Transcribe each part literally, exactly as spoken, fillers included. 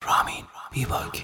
رامین بیباک.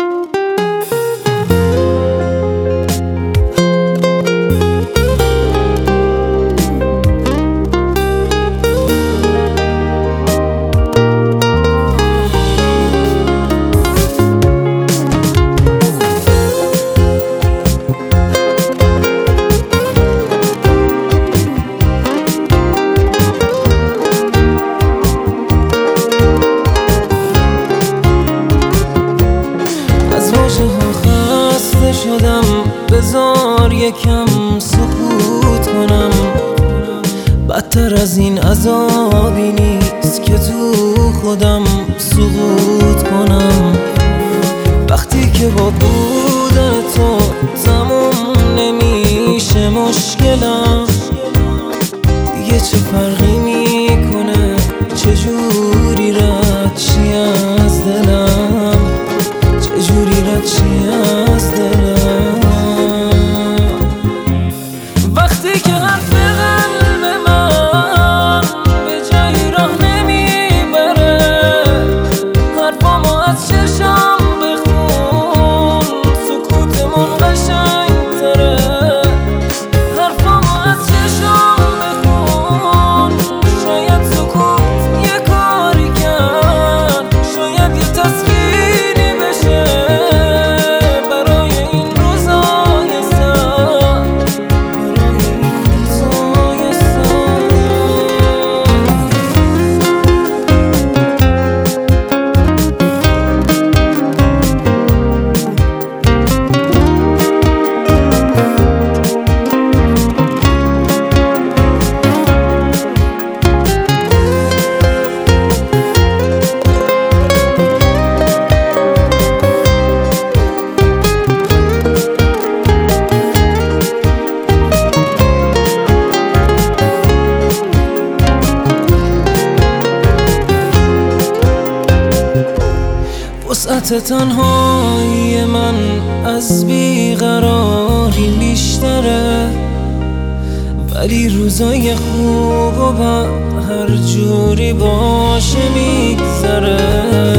خسته شدم، بذار یکم سکوت کنم. بدتر از این عذابی نیست که تو خودم سقوط کنم. وقتی که با بودن تو تموم نمیشه مشکلم، دیگه چه فرقی میکنه چجوری رد چی از دلم، چجوری رد چی از دلم. وقتی که حرف قلب من به جایی راه نمیبره، حرفامو از چشم بخون، سکوتمون قشنگ‌تره. حرفامو از چشم بخون، شاید سکوت یه کاری کرد، شاید یه تسکینی بشه برای این روزای سخت، برای این روزای سخت. وسعت تنهایی من از بیقراری بیشتره، ولی روزای خوب و با هر جوری باشه میگذره.